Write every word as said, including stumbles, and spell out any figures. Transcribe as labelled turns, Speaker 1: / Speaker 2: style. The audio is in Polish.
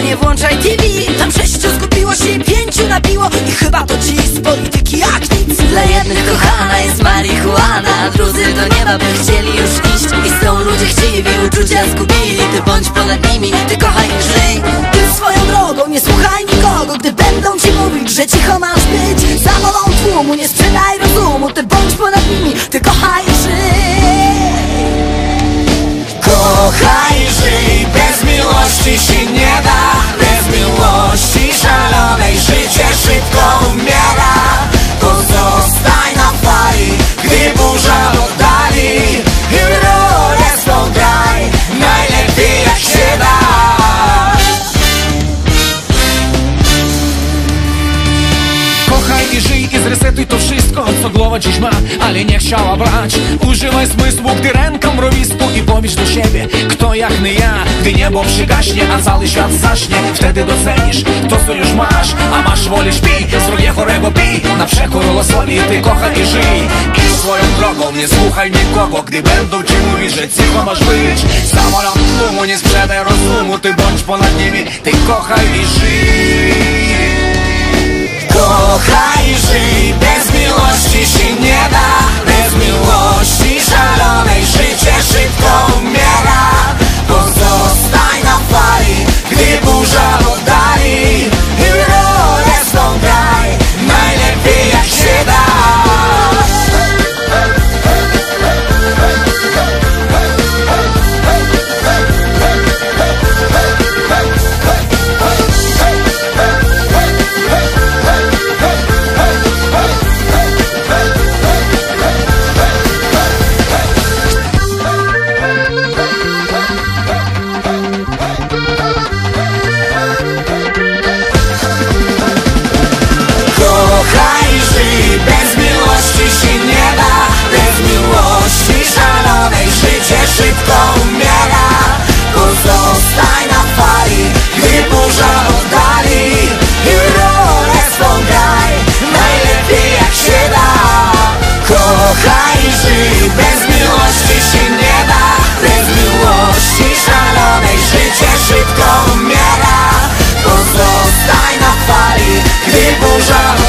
Speaker 1: nie włączaj T V. Tam sześciu zgubiło się, pięciu nabiło i chyba to ci z polityki jak nic.
Speaker 2: Dla jednych kochana jest marihuana, a drudzy do nieba by chcieli już iść. I są ludzie chciwi, uczucia zgubili. Ty bądź ponad nimi, ty kochaj i żyj.
Speaker 1: Ty swoją drogą, nie słuchaj nikogo, gdy będą ci mówić, że cicho masz być. Za wolą tłumu, nie sprzedaj rozumu. Ty bądź ponad nimi, ty kochaj i żyj.
Speaker 3: Kochaj i żyj, bez miłości się nie da. Bez miłości szalonej życie szybko umiera. Pozostań na fali, gdy burza oddali. I rolę swą graj, najlepiej jak się da.
Speaker 4: Kochaj i żyj i zresetuj to wszystko, co głowa dziś ma, ale nie chciała brać. Używaj smysłu, gdy ręką mrowisku i powiesz do siebie, kto jak nie ja. Gdy niebo przygaśnie, a cały świat zaśnie, wtedy docenisz to, co już masz. A masz wolę, śpi, zdrowie chorego pij, na przekór losowi ty kochaj i żyj. I swoją drogą, nie słuchaj nikogo, gdy będą ci mówić, że cicho masz być. Samolot tłumu, nie sprzedaj rozumu, ty bądź ponad nimi, ty kochaj i żyj.
Speaker 3: Kochaj i żyj, bez miłości się nie da. Bez miłości szalonej życie szybko umiera. Pozostań na fali, gdy burza oddali. I rolę swą graj, najlepiej jak się da. Kochaj i żyj, bez miłości się nie da. Bez miłości szalonej życie szybko umiera. Pozostań na fali, gdy burza oddali. I rolę swą graj, najlepiej jak się da. Kochaj i żyj, bez miłości się nie da. Bez miłości szalonej życie szybko umiera. Pozostań na fali, gdy burza